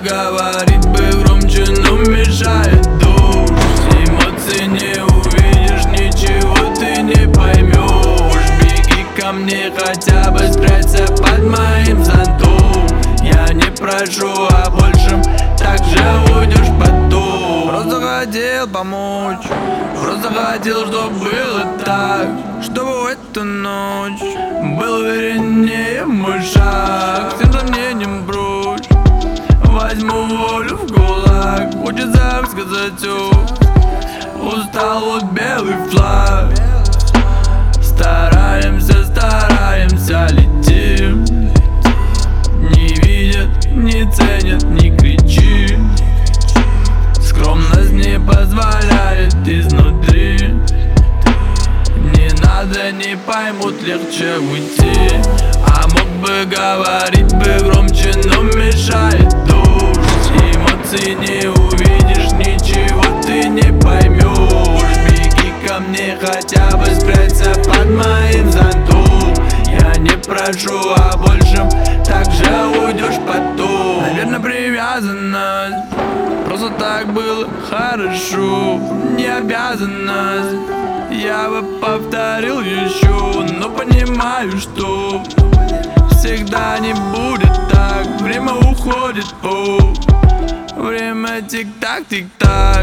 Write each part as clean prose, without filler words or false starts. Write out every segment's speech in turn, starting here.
говорить бы громче, но мешает дождь. Эмоций не увидишь, ничего ты не поймешь. Беги ко мне, хотя бы спрячься под моим зонтом. Я не прошу о большем, так же уйдешь потом. Просто хотел помочь, просто хотел, чтобы было так, чтобы в эту ночь был увереннее мой шаг. Всем сомнением прочь, возьму волю в кулак. Хочется сказать все, устал вот белый флаг. Стараемся, стараемся, летим. Не видят, не ценят, не кричи. Скромность не позволяет изнутри. Не надо, не поймут, легче уйти. А мог бы говорить бы громче, но мешает дождь. Эмоций не увидишь, ничего ты не поймешь. Беги ко мне, хотя бы спрячься под моим зонтом. Я не прошу о большем, так же уйдешь потом. Наверное, привязанность, просто так было хорошо. Не обязанность, я бы повторил еще. Но понимаю, что всегда не будет так. Время уходит, время тик-так, тик-так.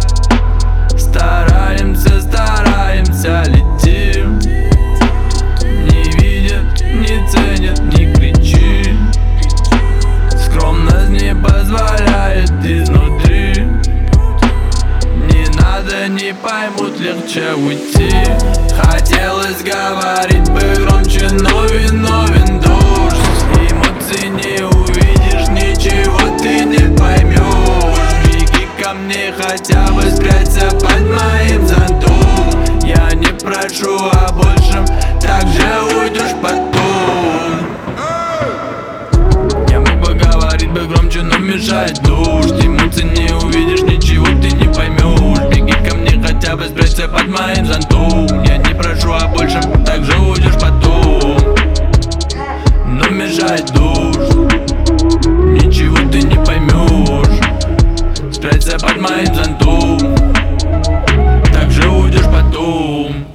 Стараемся, стараемся, летим. Не видят, не ценят, не кричи. Скромность не позволяет изнутри. Не надо, не поймут, легче уйти. Хотелось говорить бы громче, но виновен дождь. Эмоций не увидишь, ничего ты не поймешь. Беги ко мне, хотя бы спрячься под моим зонтом. Я не прошу о большем, так же уйдешь потом. Я мог бы говорить бы громче, но мешает дождь. Эмоций не увидишь, ничего ты не поймешь. Беги ко мне, хотя бы спрячься под моим зонтом. Я не прошу о большем, так же уйдешь потом. Но мешает дождь, ничего ты не поймешь. Спрячься под моим зонтом, так же уйдешь потом.